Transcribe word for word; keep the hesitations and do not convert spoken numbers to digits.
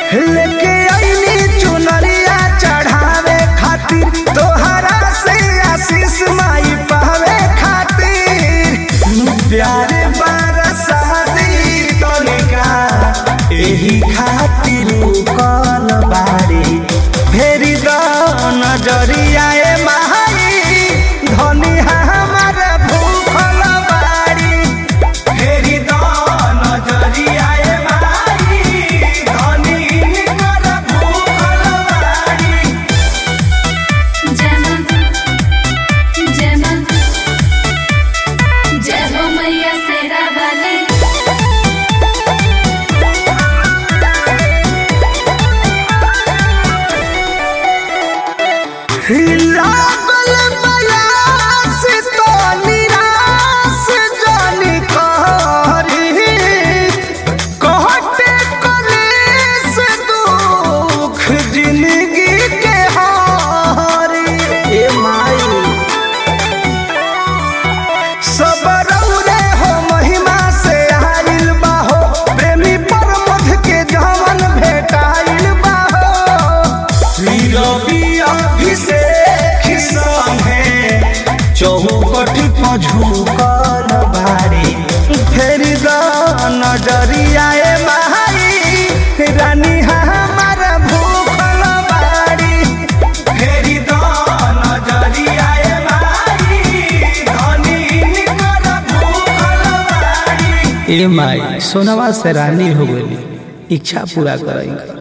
लेके आईनी चुनरिया चढ़ावे खातिर तोहरा से आशीष माई पावे खातिर प्यारे बरसाती तनिका एही खातिर कल बारी फेरी द नजरिया ए माई धनी हमर भूखल बारी फेरी द नजरिया ए माई धनी कर भूखल बारी। जय मां जय मां जय हो मैया शेरा वाली। लागल बयास तो निराश जानी कहरी कहते कलेस दुख जिंदगी के हारी ए माई सब रौरे हो महिमा से आइल बाहो प्रेमी प्रमोद के जवन भेटाइल बाहो रवि अभिषेक संगे चौकट पर झुकल बारी फेर द नजरिया ए माई रानी हमर भूखल बारी फेर द नजरिया ए माई धनी कर भूखल बारी। ए माई सोनवा से रानी हो गई इच्छा पूरा करई।